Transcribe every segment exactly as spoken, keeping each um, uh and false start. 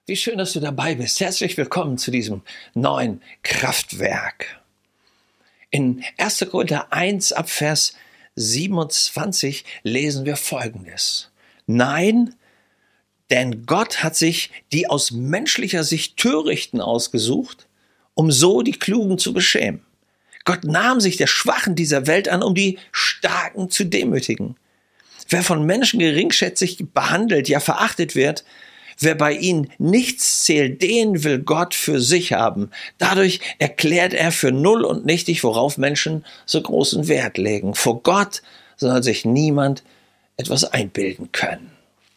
Wie schön, dass du dabei bist. Herzlich willkommen zu diesem neuen Kraftwerk. In erster Korinther eins ab Vers siebenundzwanzig lesen wir Folgendes. Nein, denn Gott hat sich die aus menschlicher Sicht Törichten ausgesucht, um so die Klugen zu beschämen. Gott nahm sich der Schwachen dieser Welt an, um die Starken zu demütigen. Wer von Menschen geringschätzig behandelt, ja verachtet wird, wer bei ihnen nichts zählt, den will Gott für sich haben. Dadurch erklärt er für null und nichtig, worauf Menschen so großen Wert legen. Vor Gott soll sich niemand etwas einbilden können.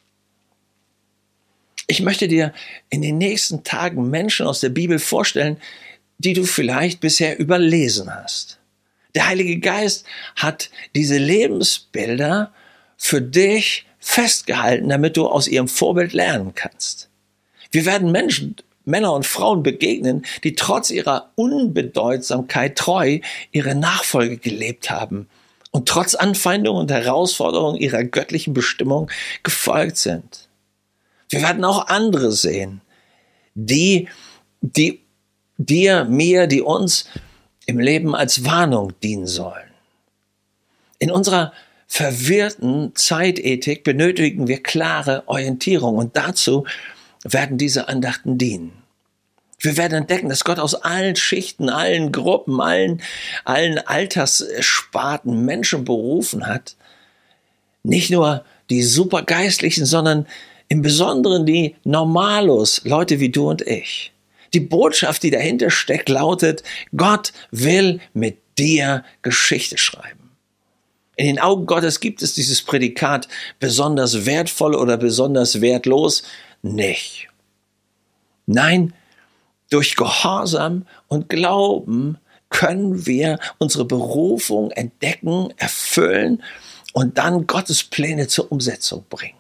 Ich möchte dir in den nächsten Tagen Menschen aus der Bibel vorstellen, die du vielleicht bisher überlesen hast. Der Heilige Geist hat diese Lebensbilder für dich festgehalten, damit du aus ihrem Vorbild lernen kannst. Wir werden Menschen, Männer und Frauen begegnen, die trotz ihrer Unbedeutsamkeit treu ihre Nachfolge gelebt haben und trotz Anfeindung und Herausforderung ihrer göttlichen Bestimmung gefolgt sind. Wir werden auch andere sehen, die, die dir, mir, die uns im Leben als Warnung dienen sollen. In unserer verwirrten Zeitethik benötigen wir klare Orientierung und dazu werden diese Andachten dienen. Wir werden entdecken, dass Gott aus allen Schichten, allen Gruppen, allen, allen Alterssparten Menschen berufen hat. Nicht nur die Supergeistlichen, sondern im Besonderen die Normalos, Leute wie du und ich. Die Botschaft, die dahinter steckt, lautet, Gott will mit dir Geschichte schreiben. In den Augen Gottes gibt es dieses Prädikat besonders wertvoll oder besonders wertlos nicht. Nein, durch Gehorsam und Glauben können wir unsere Berufung entdecken, erfüllen und dann Gottes Pläne zur Umsetzung bringen.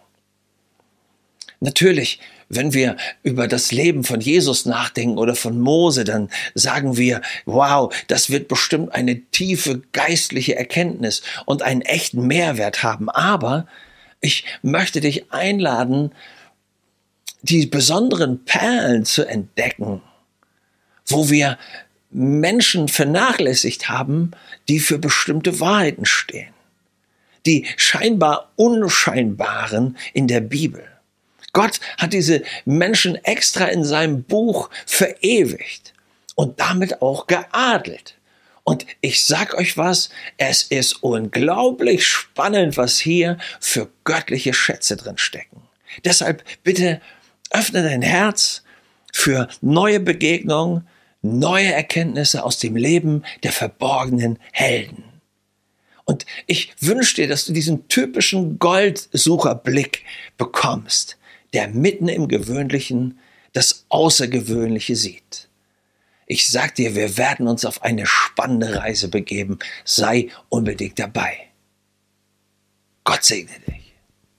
Natürlich, wenn wir über das Leben von Jesus nachdenken oder von Mose, dann sagen wir, wow, das wird bestimmt eine tiefe geistliche Erkenntnis und einen echten Mehrwert haben. Aber ich möchte dich einladen, die besonderen Perlen zu entdecken, wo wir Menschen vernachlässigt haben, die für bestimmte Wahrheiten stehen. Die scheinbar Unscheinbaren in der Bibel. Gott hat diese Menschen extra in seinem Buch verewigt und damit auch geadelt. Und ich sag euch was, es ist unglaublich spannend, was hier für göttliche Schätze drin stecken. Deshalb bitte öffne dein Herz für neue Begegnungen, neue Erkenntnisse aus dem Leben der verborgenen Helden. Und ich wünsche dir, dass du diesen typischen Goldsucherblick bekommst, der mitten im Gewöhnlichen das Außergewöhnliche sieht. Ich sag dir, wir werden uns auf eine spannende Reise begeben. Sei unbedingt dabei. Gott segne dich.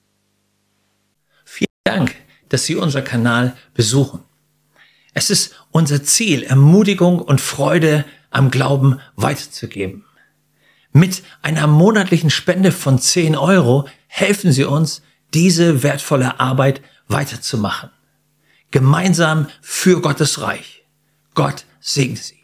Vielen Dank, dass Sie unseren Kanal besuchen. Es ist unser Ziel, Ermutigung und Freude am Glauben weiterzugeben. Mit einer monatlichen Spende von zehn Euro helfen Sie uns, diese wertvolle Arbeit weiterzumachen. Gemeinsam für Gottes Reich. Gott segne Sie.